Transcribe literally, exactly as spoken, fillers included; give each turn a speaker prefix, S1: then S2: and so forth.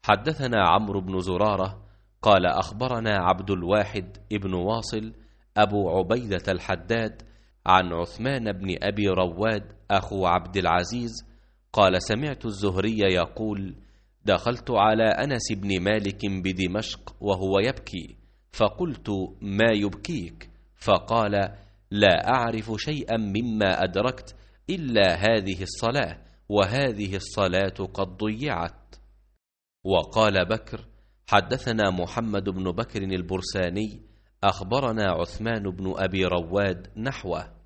S1: حدثنا عمرو بن زرارة قال أخبرنا عبد الواحد ابن واصل أبو عبيدة الحداد عن عثمان بن أبي رواد أخو عبد العزيز قال سمعت الزهري يقول دخلت على أنس بن مالك بدمشق وهو يبكي فقلت ما يبكيك؟ فقال لا أعرف شيئا مما أدركت إلا هذه الصلاة، وهذه الصلاة قد ضيعت. وقال بكر حدثنا محمد بن بكر البرساني أخبرنا عثمان بن أبي رواد نحوه.